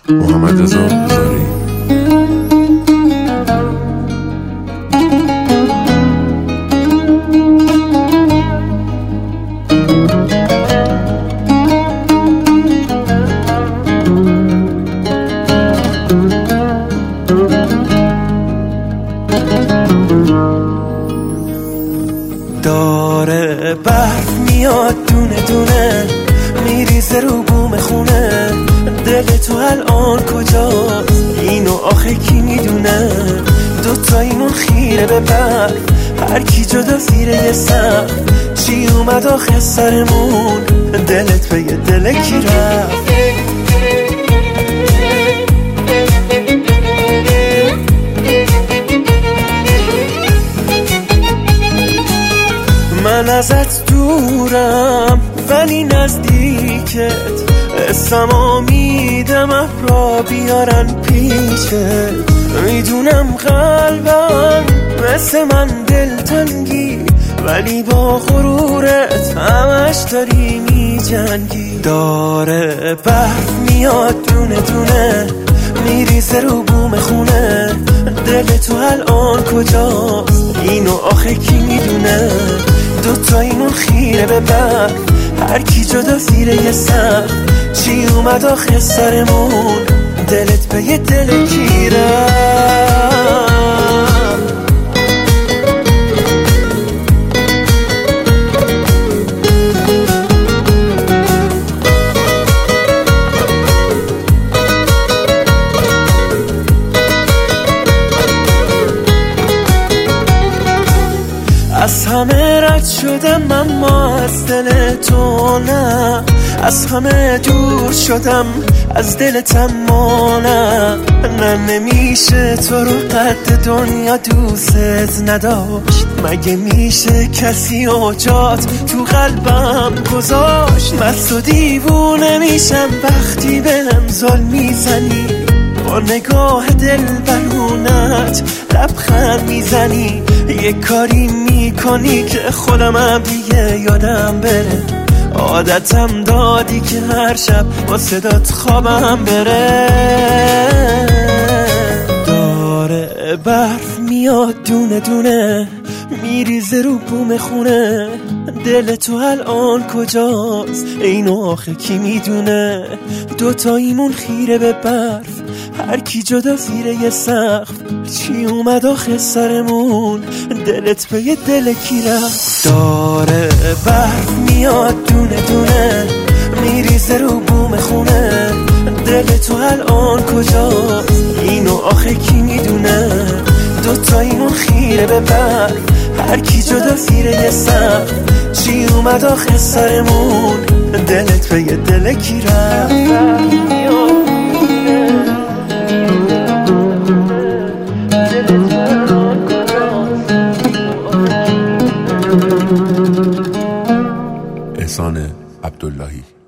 محمد رضا زاری. داره برف میاد دونه دونه میریزه رو بوم خونه، دل تو الان کجاست اینو آخه کی میدونه؟ دوتاییمون خیره به برف، هر کی جدا زیر یه سقف. چی اومد آخه سرمون؟ دلت به یه دل کی رفت؟ من ازت دورم ولی نزدیکت، اسمو میدم ابرا بیارن پیچت. میدونم قلبم مثل من دلتنگی، ولی با غرورت همش داری میجنگی. داره برف میاد دونه دونه میریزه رو بوم خونه، دل تو الان کجاست اینو آخه کی میدونه؟ دوتاییمون خیره به برف، هر کی جدا زیر یه سقف. چی اومد آخه سرمون؟ دلت به یه دل کی رفت؟ از همه رد شدم اما از دل تو نه، از همه دور شدم از دلتم ما نه. نمیشه تو رو قد دنیا دوست نداشت، مگه میشه کسی اوجات تو قلبم گذاشت؟ مست و دیوونه میشم وقتی بهم ظلم میزنی، با نگاه دل برونت لبخند میزنی. یه کاری میکنی که خودمم دیگه یادم بره، عادتم دادی که هر شب با صدات خوابم بره. داره برف میاد دونه دونه میریزه رو بوم خونه، دل تو الان کجاست اینو آخه کی میدونه؟ دوتاییمون خیره به برف، هر کی جدا زیر یه سقف. چی اومد آخه سرمون؟ دلت به یه دل کی رفت؟ داره برف میاد دونه دونه میریزه رو بوم خونه، دل تو الان کجاست اینو آخه کی میدونه؟ دوتاییمون خیره به برف، هر کی جدا زیر یه سقف. چی اومد آخه سرمون؟ دلت به یه دل کی رفت؟ احسان عبداللهی.